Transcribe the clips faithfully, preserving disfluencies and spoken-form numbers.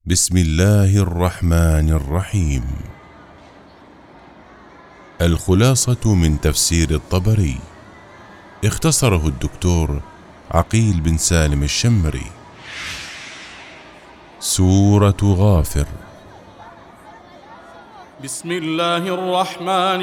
بسم الله الرحمن الرحيم. الخلاصة من تفسير الطبري، اختصره الدكتور عقيل بن سالم الشمري. سورة غافر. بسم الله الرحمن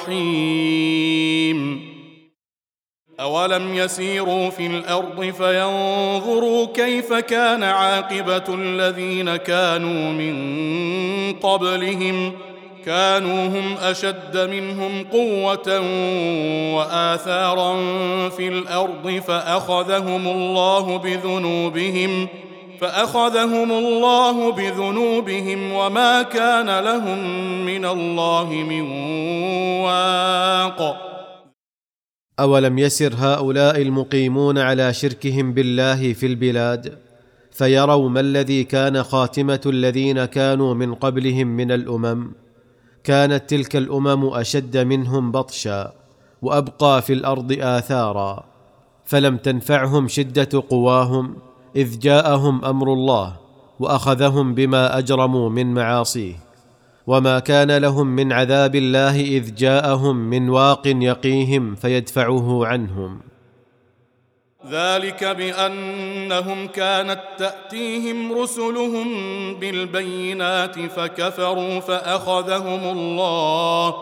الرحيم. أولم يسيروا في الأرض فينظروا كيف كان عاقبة الذين كانوا من قبلهم كانوا هم أشد منهم قوة وآثارا في الأرض فأخذهم الله بذنوبهم فأخذهم الله بذنوبهم وما كان لهم من الله من واق. أولم يسر هؤلاء المقيمون على شركهم بالله في البلاد فيروا ما الذي كان خاتمة الذين كانوا من قبلهم من الأمم؟ كانت تلك الأمم أشد منهم بطشا وأبقى في الأرض آثارا، فلم تنفعهم شدة قواهم إذ جاءهم أمر الله وأخذهم بما أجرموا من معاصيه، وما كان لهم من عذاب الله إذ جاءهم من واق يقيهم فيدفعه عنهم. ذلك بأنهم كانت تأتيهم رسلهم بالبينات فكفروا فأخذهم الله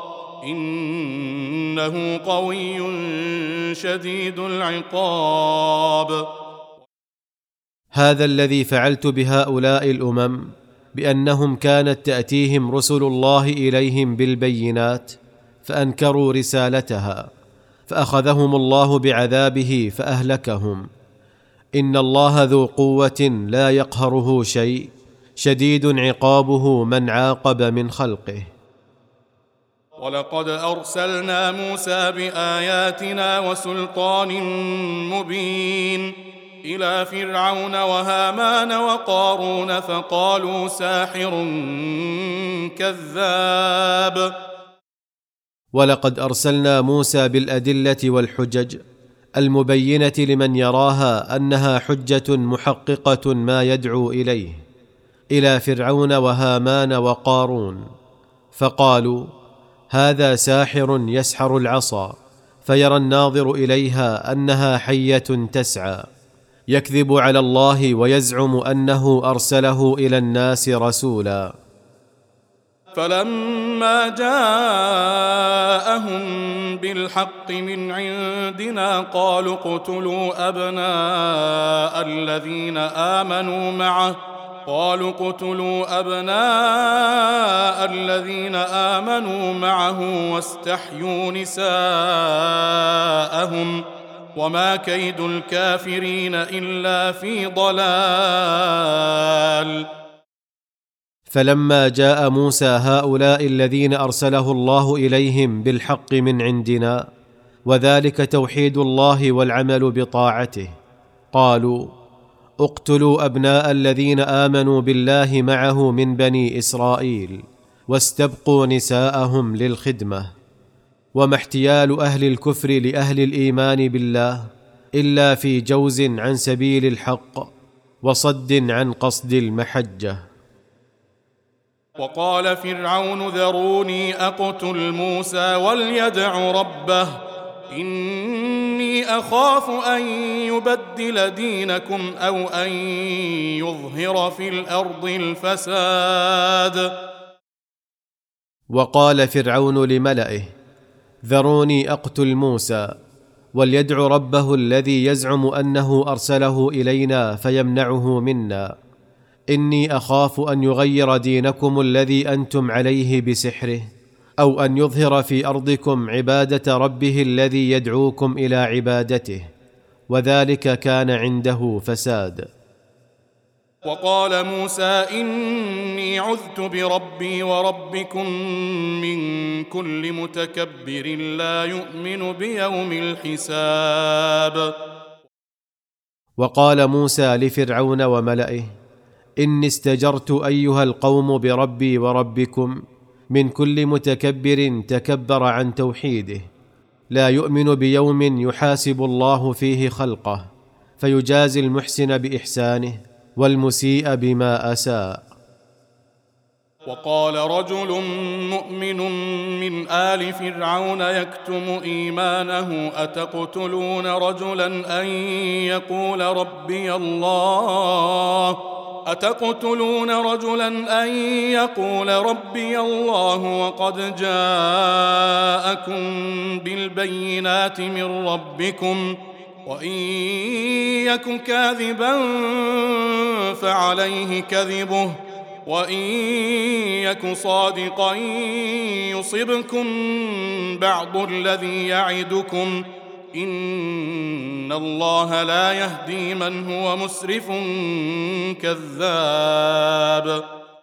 إنه قوي شديد العقاب. هذا الذي فعلت بهؤلاء الأمم، بأنهم كانت تأتيهم رسل الله إليهم بالبينات فأنكروا رسالتها فأخذهم الله بعذابه فأهلكهم. إن الله ذو قوة لا يقهره شيء، شديد عقابه من عاقب من خلقه. ولقد أرسلنا موسى بآياتنا وسلطان مبين إلى فرعون وهامان وقارون فقالوا ساحر كذاب. ولقد أرسلنا موسى بالأدلة والحجج المبينة لمن يراها أنها حجة محققة ما يدعو إليه إلى فرعون وهامان وقارون، فقالوا هذا ساحر يسحر العصا فيرى الناظر إليها أنها حية تسعى، يكذب على الله ويزعم أنه أرسله إلى الناس رسولا. فلما جاءهم بالحق من عندنا قالوا اقتلوا أبناء الذين آمنوا معه قالوا اقتلوا أبناء الذين آمنوا معه واستحيوا نساءهم وما كيد الكافرين إلا في ضلال. فلما جاء موسى هؤلاء الذين أرسله الله إليهم بالحق من عندنا، وذلك توحيد الله والعمل بطاعته، قالوا اقتلوا أبناء الذين آمنوا بالله معه من بني إسرائيل واستبقوا نساءهم للخدمة. وما احتيال أهل الكفر لأهل الإيمان بالله إلا في جوز عن سبيل الحق وصد عن قصد المحجة. وقال فرعون ذروني أقتل موسى وليدع ربه إني أخاف أن يبدل دينكم أو أن يظهر في الأرض الفساد. وقال فرعون لملئه ذروني أقتل موسى وليدع ربه الذي يزعم أنه أرسله إلينا فيمنعه منا، إني أخاف أن يغير دينكم الذي أنتم عليه بسحره أو أن يظهر في أرضكم عبادة ربه الذي يدعوكم إلى عبادته، وذلك كان عنده فساد. وقال موسى إني عذت بربي وربكم من كل متكبر لا يؤمن بيوم الحساب. وقال موسى لفرعون وملئه إني استجرت أيها القوم بربي وربكم من كل متكبر تكبر عن توحيده، لا يؤمن بيوم يحاسب الله فيه خلقه فيجازي المحسن بإحسانه والمسيء بما أساء. وقال رجل مؤمن من آل فرعون يكتم إيمانه أتقتلون رجلا أن يقول ربي الله أتقتلون رجلا أن يقول ربي الله وقد جاءكم بالبينات من ربكم وإن يك كاذبا فعليه كذبه وإن يك صادقا يصبكم بعض الذي يعدكم إن الله لا يهدي من هو مسرف كذاب.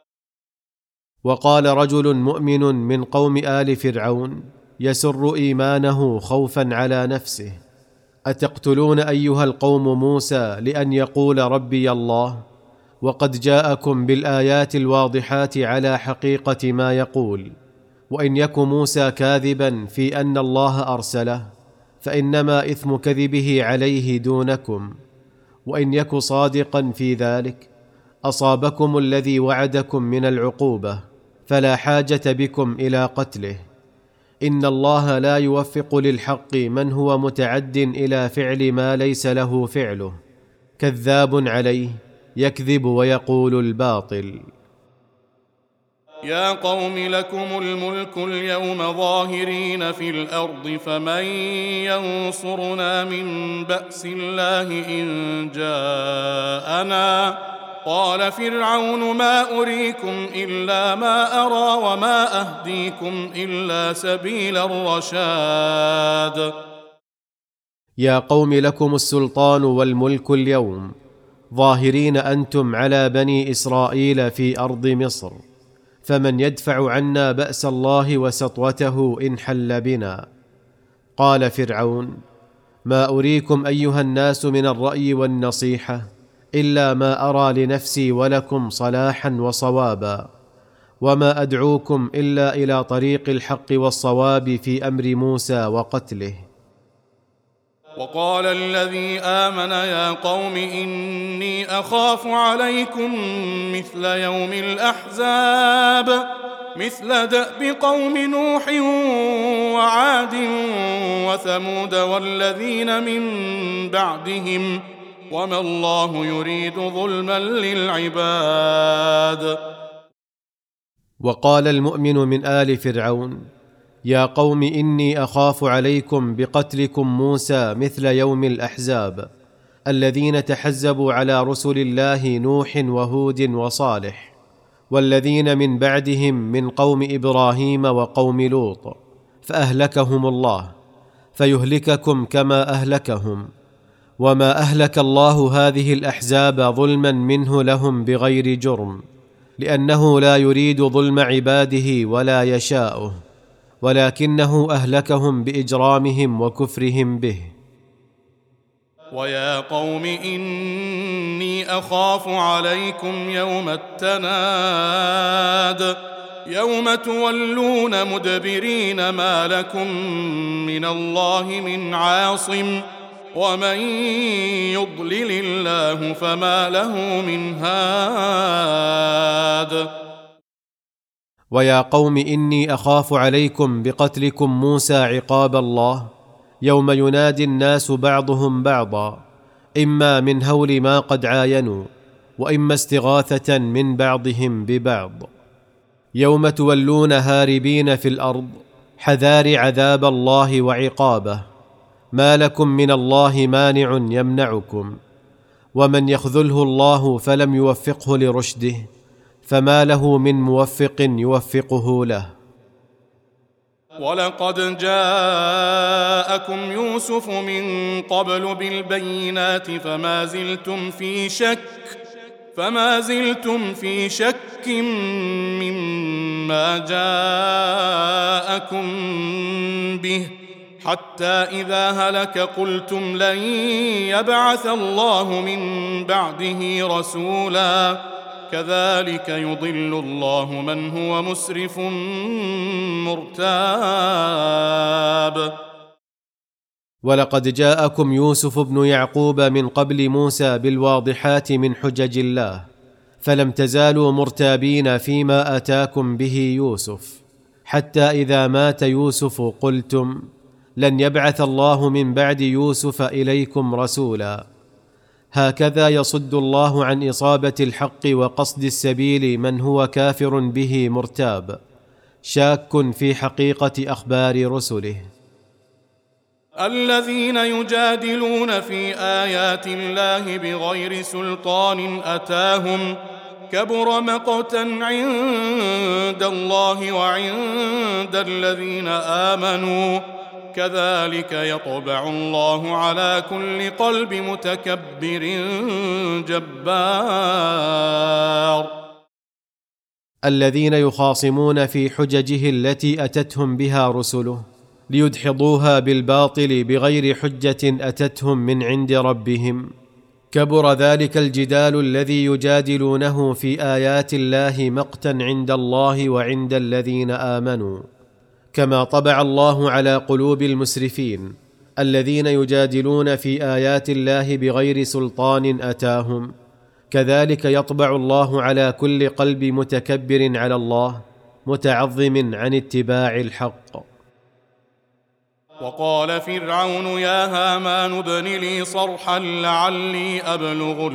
وقال رجل مؤمن من قوم آل فرعون يسر إيمانه خوفا على نفسه: أتقتلون أيها القوم موسى لأن يقول ربي الله وقد جاءكم بالآيات الواضحات على حقيقة ما يقول، وإن يك موسى كاذبا في أن الله أرسله فإنما إثم كذبه عليه دونكم، وإن يك صادقا في ذلك أصابكم الذي وعدكم من العقوبة فلا حاجة بكم إلى قتله. إن الله لا يوفق للحق من هو متعد إلى فعل ما ليس له فعله، كذاب عليه يكذب ويقول الباطل. يا قوم لكم الملك اليوم ظاهرين في الأرض فمن ينصرنا من بأس الله إن جاءنا قال فرعون ما أريكم إلا ما أرى وما أهديكم إلا سبيل الرشاد. يا قوم لكم السلطان والملك اليوم ظاهرين أنتم على بني إسرائيل في أرض مصر، فمن يدفع عنا بأس الله وسطوته إن حل بنا؟ قال فرعون ما أريكم أيها الناس من الرأي والنصيحة إلا ما أرى لنفسي ولكم صلاحا وصوابا، وما أدعوكم إلا إلى طريق الحق والصواب في أمر موسى وقتله. وقال الذي آمن يا قوم إني أخاف عليكم مثل يوم الأحزاب مثل دأب قوم نوح وعاد وثمود والذين من بعدهم وما الله يريد ظلما للعباد. وقال المؤمن من آل فرعون يا قوم إني أخاف عليكم بقتلكم موسى مثل يوم الأحزاب الذين تحزبوا على رسل الله نوح وهود وصالح والذين من بعدهم من قوم إبراهيم وقوم لوط، فأهلكهم الله فيهلككم كما أهلكهم، وما أهلك الله هذه الأحزاب ظلما منه لهم بغير جرم، لأنه لا يريد ظلم عباده ولا يشاؤه، ولكنه أهلكهم بإجرامهم وكفرهم به. ويا قوم إني أخاف عليكم يوم التناد يوم تولون مدبرين ما لكم من الله من عاصم ومن يضلل الله فما له من هاد. ويا قوم إني أخاف عليكم بقتلكم موسى عقاب الله يوم ينادي الناس بعضهم بعضا، إما من هول ما قد عاينوا وإما استغاثة من بعضهم ببعض، يوم تولون هاربين في الأرض حذار عذاب الله وعقابه، ما لكم من الله مانع يمنعكم، ومن يخذله الله فلم يوفقه لرشده فما له من موفق يوفقه له. ولقد جاءكم يوسف من قبل بالبينات فما زلتم في شك فما زلتم في شك مما جاءكم به حتى إذا هلك قلتم لن يبعث الله من بعده رسولا كذلك يضل الله من هو مسرف مرتاب. ولقد جاءكم يوسف بن يعقوب من قبل موسى بالواضحات من حجج الله، فلم تزالوا مرتابين فيما أتاكم به يوسف، حتى إذا مات يوسف قلتم لن يبعث الله من بعد يوسف إليكم رسولا. هكذا يصد الله عن إصابة الحق وقصد السبيل من هو كافر به مرتاب، شاك في حقيقة أخبار رسله. الذين يجادلون في آيات الله بغير سلطان أتاهم كبر مقتا عند الله وعند الذين آمنوا كذلك يطبع الله على كل قلب متكبر جبار. الذين يخاصمون في حججه التي أتتهم بها رسله ليدحضوها بالباطل بغير حجة أتتهم من عند ربهم، كبر ذلك الجدال الذي يجادلونه في آيات الله مقتا عند الله وعند الذين آمنوا، كما طبع الله على قلوب المسرفين الذين يجادلون في آيات الله بغير سلطان أتاهم، كذلك يطبع الله على كل قلب متكبر على الله متعظم عن اتباع الحق. وقال فرعون يا هامان ابن لي صرحا لعلي أبلغ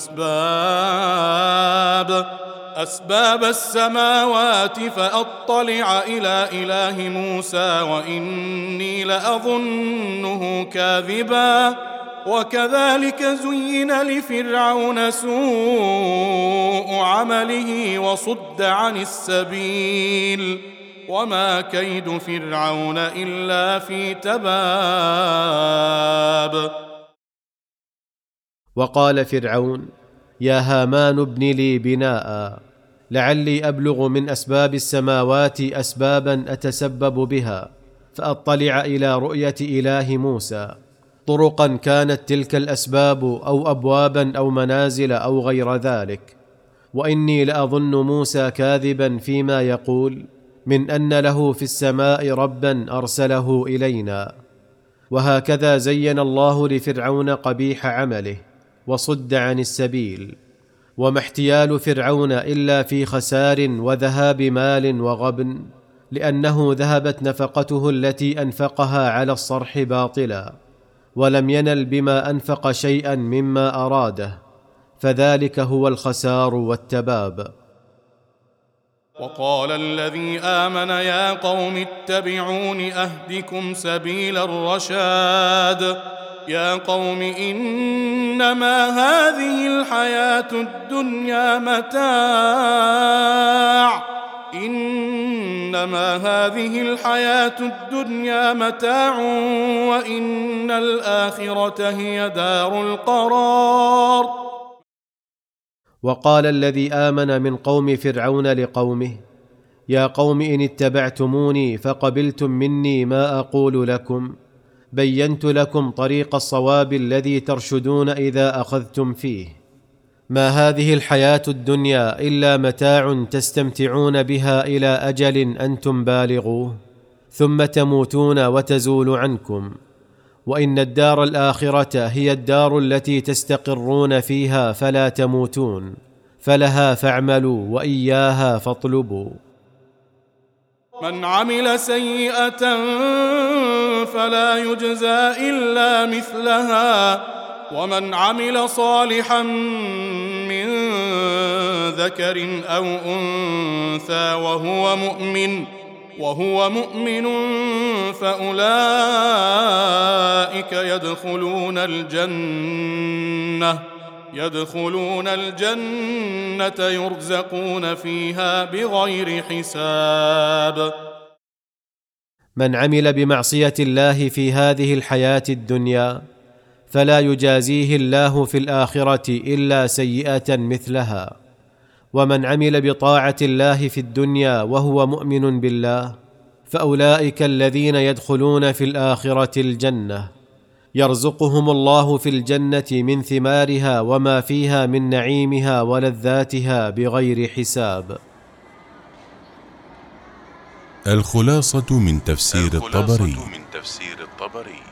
الأسباب أسباب السماوات فأطلع إلى إله موسى وإني لأظنه كاذبا وكذلك زين لفرعون سوء عمله وصد عن السبيل وما كيد فرعون إلا في تباب. وقال فرعون يا هامان ابن لي بناء لعلي أبلغ من أسباب السماوات أسبابا أتسبب بها فأطلع إلى رؤية إله موسى، طرقا كانت تلك الأسباب أو أبوابا أو منازل أو غير ذلك، وإني لأظن موسى كاذبا فيما يقول من أن له في السماء ربا أرسله إلينا. وهكذا زين الله لفرعون قبيح عمله وصد عن السبيل، وما احتيال فرعون إلا في خسار وذهاب مال وغبن، لأنه ذهبت نفقته التي أنفقها على الصرح باطلا، ولم ينل بما أنفق شيئا مما أراده، فذلك هو الخسار والتباب. وقال الذي آمن يا قوم اتبعون أهدكم سبيل الرشاد يا قوم إنما هذه الحياة الدنيا متاع إنما هذه الحياة الدنيا متاع وإن الآخرة هي دار القرار. وقال الذي آمن من قوم فرعون لقومه يا قوم إن اتبعتموني فقبلتم مني ما أقول لكم، بينت لكم طريق الصواب الذي ترشدون إذا أخذتم فيه. ما هذه الحياة الدنيا إلا متاع تستمتعون بها إلى أجل أنتم بالغوه، ثم تموتون وتزول عنكم، وإن الدار الآخرة هي الدار التي تستقرون فيها فلا تموتون، فلها فاعملوا وإياها فاطلبوا. من عمل سيئة فلا يجزى إلا مثلها ومن عمل صالحا من ذكر أو أنثى وهو مؤمن وهو مؤمن فأولئك يدخلون الجنة يدخلون الجنة يرزقون فيها بغير حساب. من عمل بمعصية الله في هذه الحياة الدنيا فلا يجازيه الله في الآخرة إلا سيئة مثلها، ومن عمل بطاعة الله في الدنيا وهو مؤمن بالله فأولئك الذين يدخلون في الآخرة الجنة، يرزقهم الله في الجنة من ثمارها وما فيها من نعيمها ولذاتها بغير حساب. الخلاصة من تفسير الخلاصة الطبري. من تفسير الطبري